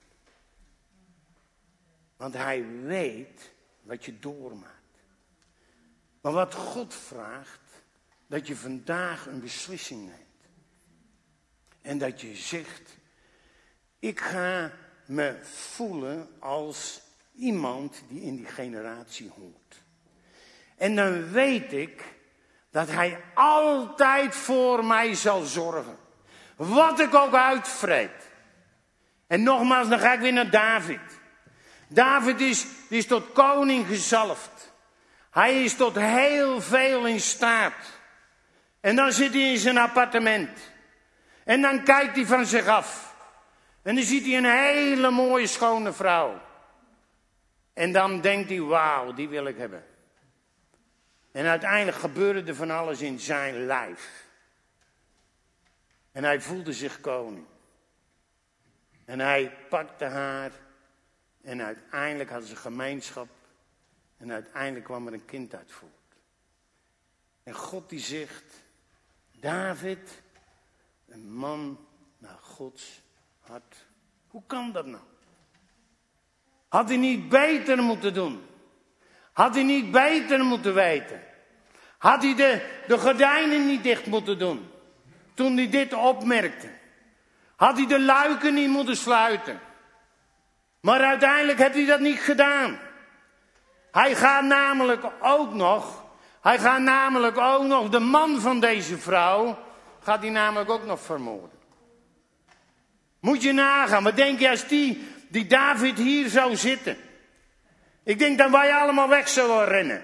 S1: Want hij weet wat je doormaakt. Maar wat God vraagt, dat je vandaag een beslissing neemt. En dat je zegt, ik ga me voelen als iemand die in die generatie hoort. En dan weet ik dat hij altijd voor mij zal zorgen. Wat ik ook uitvreet. En nogmaals, dan ga ik weer naar David. David is, is tot koning gezalfd. Hij is tot heel veel in staat. En dan zit hij in zijn appartement. En dan kijkt hij van zich af. En dan ziet hij een hele mooie schone vrouw. En dan denkt hij, wauw, die wil ik hebben. En uiteindelijk gebeurde er van alles in zijn lijf. En hij voelde zich koning. En hij pakte haar. En uiteindelijk hadden ze gemeenschap. En uiteindelijk kwam er een kind uit voort. En God die zegt, David, een man naar Gods hart. Hoe kan dat nou? Had hij niet beter moeten doen? Had hij niet beter moeten weten? Had hij de, de gordijnen niet dicht moeten doen? Toen hij dit opmerkte. Had hij de luiken niet moeten sluiten? Maar uiteindelijk heeft hij dat niet gedaan. Hij gaat namelijk ook nog, hij gaat namelijk ook nog de man van deze vrouw, gaat hij namelijk ook nog vermoorden. Moet je nagaan, wat denk je als die, die David hier zou zitten? Ik denk dat wij allemaal weg zullen rennen.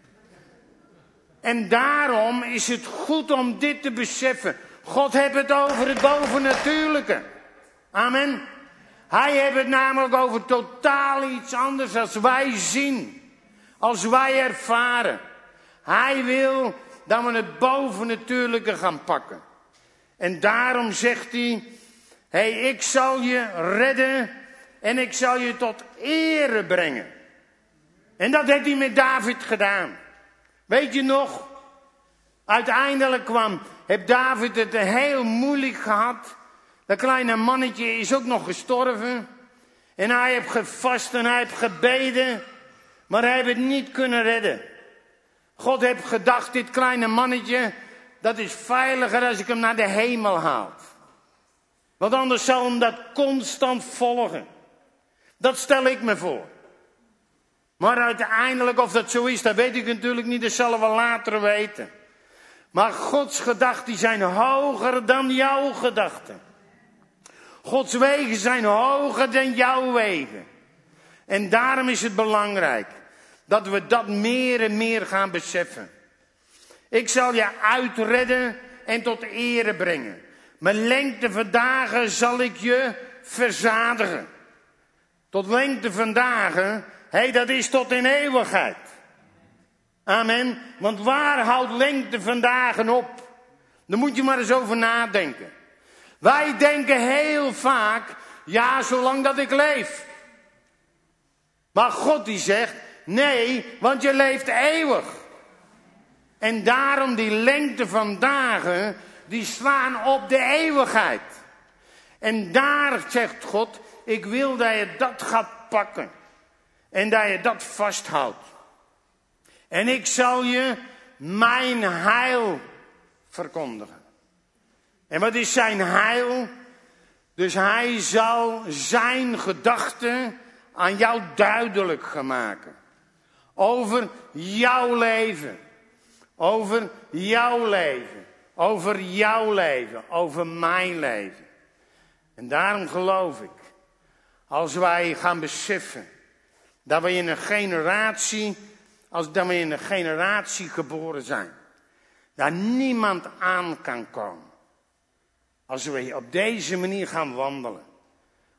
S1: En daarom is het goed om dit te beseffen. God heeft het over het bovennatuurlijke. Amen. Hij heeft het namelijk over totaal iets anders als wij zien. Als wij ervaren. Hij wil dat we het bovennatuurlijke gaan pakken. En daarom zegt hij, hé, hey, ik zal je redden en ik zal je tot ere brengen. En dat heeft hij met David gedaan. Weet je nog? Uiteindelijk kwam, heeft David het heel moeilijk gehad. Dat kleine mannetje is ook nog gestorven. En hij heeft gevast en hij heeft gebeden. Maar hij heeft het niet kunnen redden. God heeft gedacht, dit kleine mannetje, dat is veiliger als ik hem naar de hemel haal. Want anders zou hem dat constant volgen. Dat stel ik me voor. Maar uiteindelijk, of dat zo is, dat weet ik natuurlijk niet. Dat zullen we later weten. Maar Gods gedachten zijn hoger dan jouw gedachten. Gods wegen zijn hoger dan jouw wegen. En daarom is het belangrijk dat we dat meer en meer gaan beseffen. Ik zal je uitredden en tot ere brengen. Mijn lengte van dagen zal ik je verzadigen. Tot lengte van dagen, hé, hey, dat is tot in eeuwigheid. Amen. Want waar houdt lengte van dagen op? Daar moet je maar eens over nadenken. Wij denken heel vaak, ja, zolang dat ik leef. Maar God die zegt, nee, want je leeft eeuwig. En daarom die lengte van dagen, die slaan op de eeuwigheid. En daar zegt God, ik wil dat je dat gaat pakken. En dat je dat vasthoudt. En ik zal je mijn heil verkondigen. En wat is zijn heil? Dus hij zal zijn gedachten aan jou duidelijk gaan maken. Over jouw leven. Over jouw leven. Over jouw leven. Over mijn leven. En daarom geloof ik. Als wij gaan beseffen. Dat we in een generatie. Als dat we in een generatie geboren zijn. Daar niemand aan kan komen. Als we op deze manier gaan wandelen.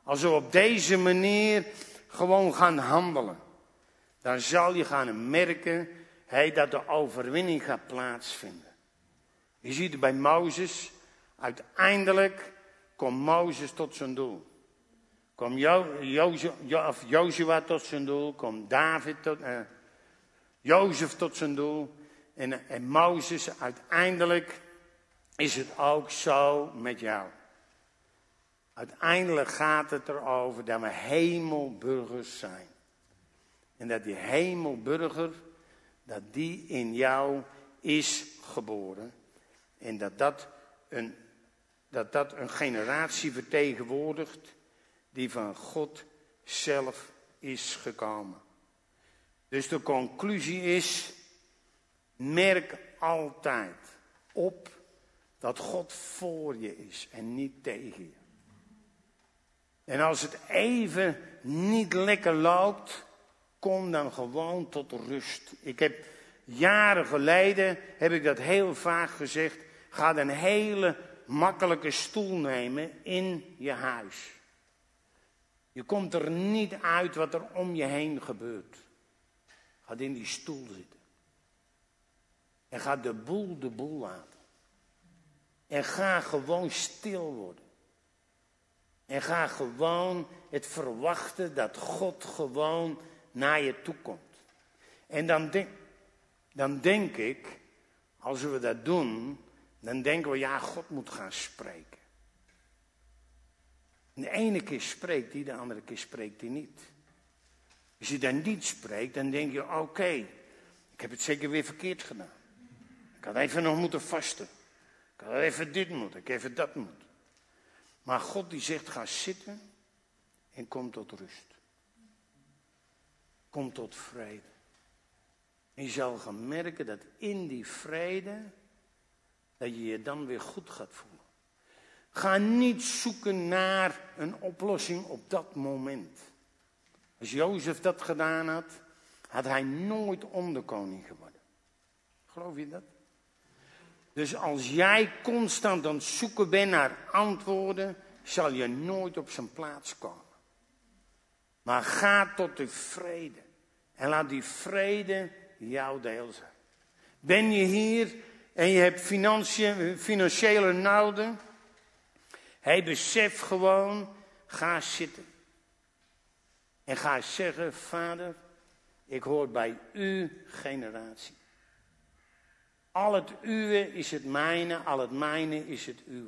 S1: Als we op deze manier gewoon gaan handelen, dan zal je gaan merken hey, dat de overwinning gaat plaatsvinden. Je ziet het bij Mozes. Uiteindelijk komt Mozes tot zijn doel. Komt jo, Jozef, jo, of Jozua tot zijn doel. Komt David tot, eh, Jozef tot zijn doel. En, en Mozes, uiteindelijk is het ook zo met jou. Uiteindelijk gaat het erover dat we hemelburgers zijn. En dat die hemelburger, dat die in jou is geboren. En dat dat een, dat dat een generatie vertegenwoordigt die van God zelf is gekomen. Dus de conclusie is, merk altijd op dat God voor je is en niet tegen je. En als het even niet lekker loopt, kom dan gewoon tot rust. Ik heb jaren geleden, heb ik dat heel vaak gezegd, ga een hele makkelijke stoel nemen in je huis. Je komt er niet uit wat er om je heen gebeurt. Ga in die stoel zitten. En ga de boel de boel laten. En ga gewoon stil worden. En ga gewoon het verwachten dat God gewoon naar je toe komt. En dan denk, dan denk ik, als we dat doen, dan denken we, ja, God moet gaan spreken. En de ene keer spreekt hij, de andere keer spreekt hij niet. Als je dan niet spreekt, dan denk je, oké, okay, ik heb het zeker weer verkeerd gedaan. Ik had even nog moeten vasten. Ik had even dit moeten, ik had even dat moeten. Maar God die zegt, ga zitten en kom tot rust. Kom tot vrede. En je zal gaan merken dat in die vrede, dat je je dan weer goed gaat voelen. Ga niet zoeken naar een oplossing op dat moment. Als Jozef dat gedaan had, had hij nooit onderkoning geworden. Geloof je dat? Dus als jij constant aan het zoeken bent naar antwoorden, zal je nooit op zijn plaats komen. Maar ga tot de vrede. En laat die vrede jouw deel zijn. Ben je hier en je hebt financiële noden? Hij beseft gewoon, ga zitten. En ga zeggen, Vader, ik hoor bij uw generatie. Al het uwe is het mijne, al het mijne is het uwe.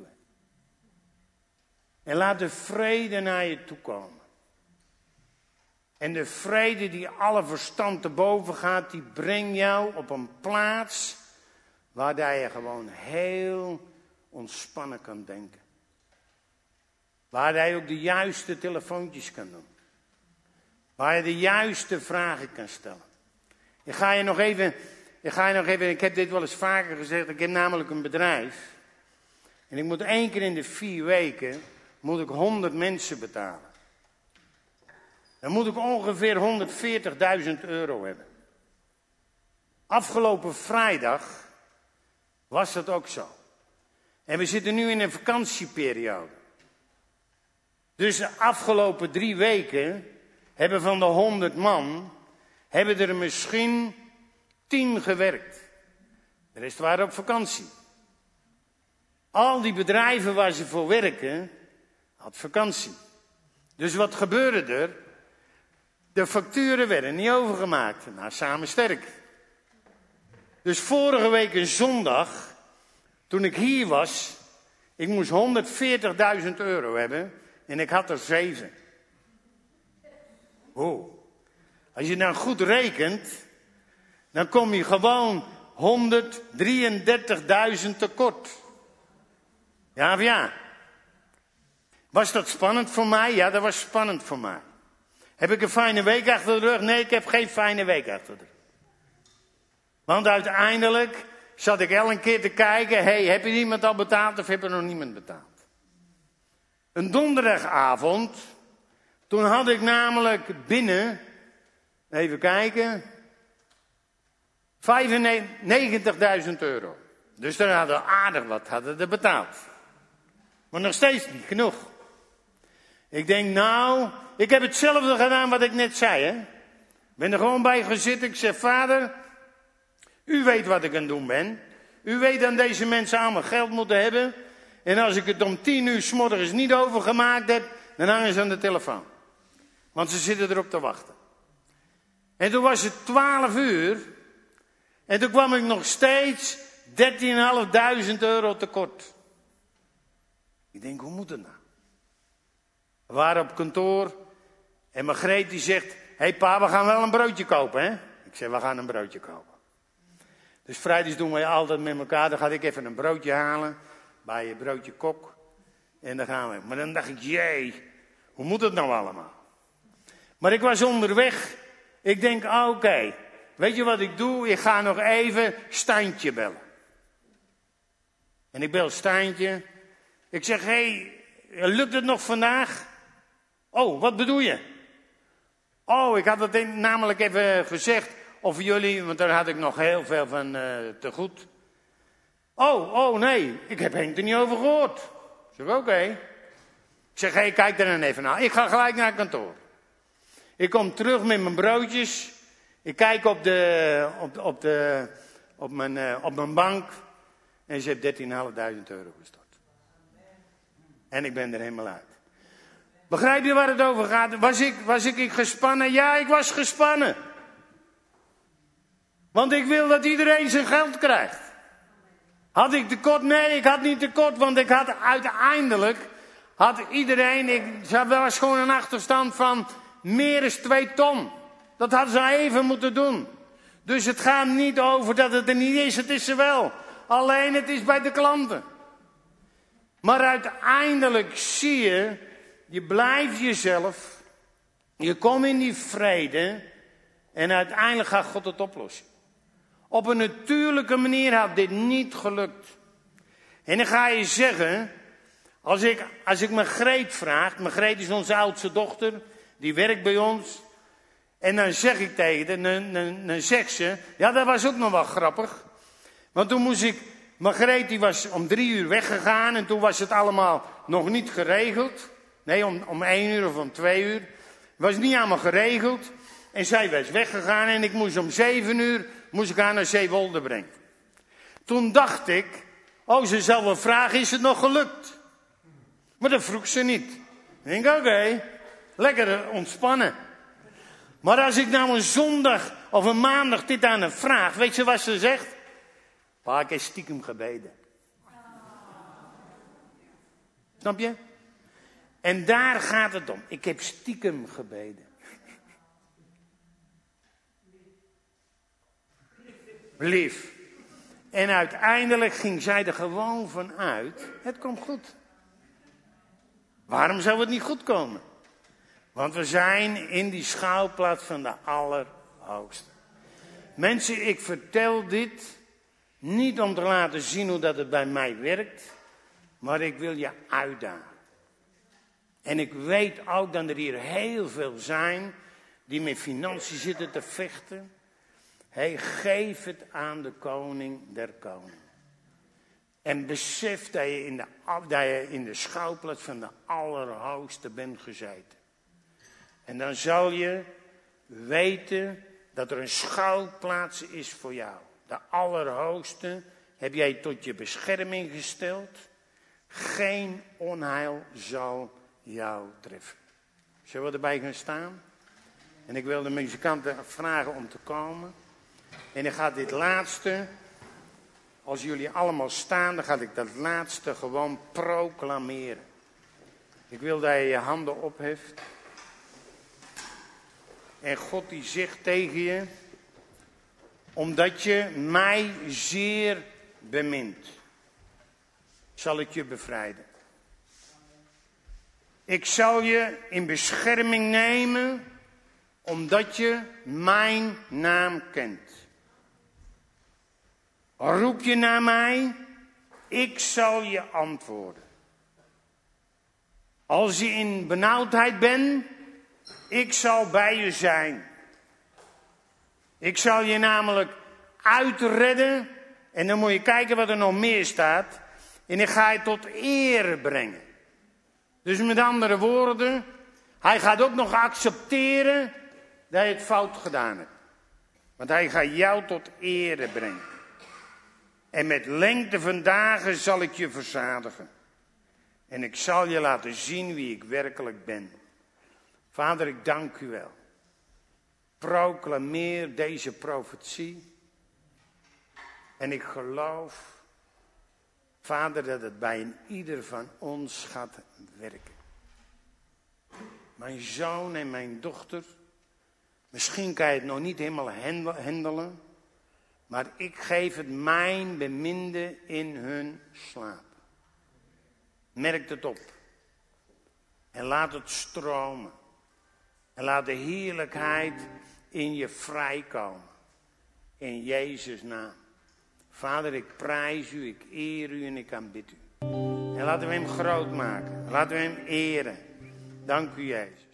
S1: En laat de vrede naar je toe komen. En de vrede die alle verstand te boven gaat, die brengt jou op een plaats waar je gewoon heel ontspannen kan denken. Waar je ook de juiste telefoontjes kan doen. Waar je de juiste vragen kan stellen. Ik ga je nog even, ik ga je nog even, ik heb dit wel eens vaker gezegd, ik heb namelijk een bedrijf. En ik moet één keer in de vier weken, moet ik honderd mensen betalen. Dan moet ik ongeveer honderdveertigduizend euro hebben. Afgelopen vrijdag was dat ook zo. En we zitten nu in een vakantieperiode. Dus de afgelopen drie weken hebben van de honderd man, hebben er misschien tien gewerkt. De rest waren op vakantie. Al die bedrijven waar ze voor werken, had vakantie. Dus wat gebeurde er? De facturen werden niet overgemaakt. Nou, samen sterk. Dus vorige week een zondag, toen ik hier was, ik moest honderdveertigduizend euro hebben en ik had er zeven. Oh. Als je dan goed rekent, dan kom je gewoon honderddrieëndertigduizend tekort. Ja of ja? Was dat spannend voor mij? Ja, dat was spannend voor mij. Heb ik een fijne week achter de rug? Nee, ik heb geen fijne week achter de rug. Want uiteindelijk zat ik elke keer te kijken, hey, heb je iemand al betaald of heb je nog niemand betaald? Een donderdagavond, toen had ik namelijk binnen, even kijken, vijfennegentigduizend euro. Dus dan hadden we aardig wat hadden er betaald. Maar nog steeds niet genoeg. Ik denk, nou, ik heb hetzelfde gedaan wat ik net zei, hè. Ik ben er gewoon bij gezeten. Ik zeg, vader, u weet wat ik aan het doen ben. U weet dat deze mensen allemaal geld moeten hebben. En als ik het om tien uur 's morgens niet overgemaakt heb, dan hangen ze aan de telefoon. Want ze zitten erop te wachten. En toen was het twaalf uur. En toen kwam ik nog steeds dertienduizend euro tekort. Ik denk, hoe moet het nou? We waren op kantoor. En Margreet die zegt, hé hey pa, we gaan wel een broodje kopen, hè? Ik zeg, we gaan een broodje kopen. Dus vrijdags doen we altijd met elkaar. Dan ga ik even een broodje halen. Bij je broodje kok. En dan gaan we. Maar dan dacht ik, jee, hoe moet het nou allemaal? Maar ik was onderweg. Ik denk, oké, okay, weet je wat ik doe? Ik ga nog even Stijntje bellen. En ik bel Stijntje. Ik zeg, hé, hey, lukt het nog vandaag? Oh, wat bedoel je? Oh, ik had het namelijk even gezegd. Of jullie, want daar had ik nog heel veel van uh, te goed. Oh, oh nee, ik heb Henk er niet over gehoord. Ik zeg, oké. Okay. Ik zeg, hé, hey, kijk er dan even naar. Ik ga gelijk naar het kantoor. Ik kom terug met mijn broodjes. Ik kijk op, de, op, op, de, op, mijn, uh, op mijn bank. En ze heeft dertienduizend euro gestort. En ik ben er helemaal uit. Begrijp je waar het over gaat? Was ik, was ik gespannen? Ja, ik was gespannen. Want ik wil dat iedereen zijn geld krijgt. Had ik tekort? Nee, ik had niet tekort. Want ik had uiteindelijk, had iedereen, ik was gewoon een achterstand van meer dan twee ton. Dat hadden ze even moeten doen. Dus het gaat niet over dat het er niet is, het is er wel. Alleen het is bij de klanten. Maar uiteindelijk zie je, je blijft jezelf, je komt in die vrede en uiteindelijk gaat God het oplossen. Op een natuurlijke manier had dit niet gelukt. En dan ga je zeggen, als ik, als ik Margreet vraag, Margreet is onze oudste dochter, die werkt bij ons. En dan zeg ik tegen haar, dan, dan, dan zegt ze, ja dat was ook nog wel grappig. Want toen moest ik, Margreet die was om drie uur weggegaan en toen was het allemaal nog niet geregeld. Nee, om, om één uur of om twee uur. Het was niet allemaal geregeld. En zij was weggegaan en ik moest om zeven uur, moest ik haar naar Zeewolde brengen. Toen dacht ik, oh ze zal wel vragen, is het nog gelukt? Maar dat vroeg ze niet. Ik denk, oké, okay, lekker ontspannen. Maar als ik nou een zondag of een maandag dit aan haar vraag, weet je wat ze zegt? Pa, ik heb stiekem gebeden. Snap je? En daar gaat het om. Ik heb stiekem gebeden. Lief. En uiteindelijk ging zij er gewoon van uit. Het komt goed. Waarom zou het niet goed komen? Want we zijn in die schouwplaats van de Allerhoogste. Mensen, ik vertel dit niet om te laten zien hoe dat het bij mij werkt. Maar ik wil je uitdagen. En ik weet ook dat er hier heel veel zijn die met financiën zitten te vechten. Hey, geef het aan de koning der koningen. En besef dat je in de, dat je in de schouwplaats van de Allerhoogste bent gezeten. En dan zal je weten dat er een schouwplaats is voor jou. De Allerhoogste heb jij tot je bescherming gesteld. Geen onheil zal jou treffen. Zullen we erbij gaan staan? En ik wil de muzikanten vragen om te komen. En ik ga dit laatste, als jullie allemaal staan, dan ga ik dat laatste gewoon proclameren. Ik wil dat je je handen opheft. En God die zegt tegen je, omdat je mij zeer bemint, zal ik je bevrijden. Ik zal je in bescherming nemen, omdat je mijn naam kent. Roep je naar mij, ik zal je antwoorden. Als je in benauwdheid bent, ik zal bij je zijn. Ik zal je namelijk uitredden. En dan moet je kijken wat er nog meer staat. En ik ga je tot eer brengen. Dus met andere woorden, hij gaat ook nog accepteren dat je het fout gedaan hebt. Want hij gaat jou tot ere brengen. En met lengte van dagen zal ik je verzadigen. En ik zal je laten zien wie ik werkelijk ben. Vader, ik dank u wel. Proclameer deze profetie. En ik geloof, Vader, dat het bij een ieder van ons gaat werken. Mijn zoon en mijn dochter, misschien kan je het nog niet helemaal handelen, maar ik geef het mijn beminde in hun slaap. Merk het op. En laat het stromen. En laat de heerlijkheid in je vrijkomen. In Jezus' naam. Vader, ik prijs u, ik eer u en ik aanbid u. En laten we hem groot maken. Laten we hem eren. Dank u, Jezus.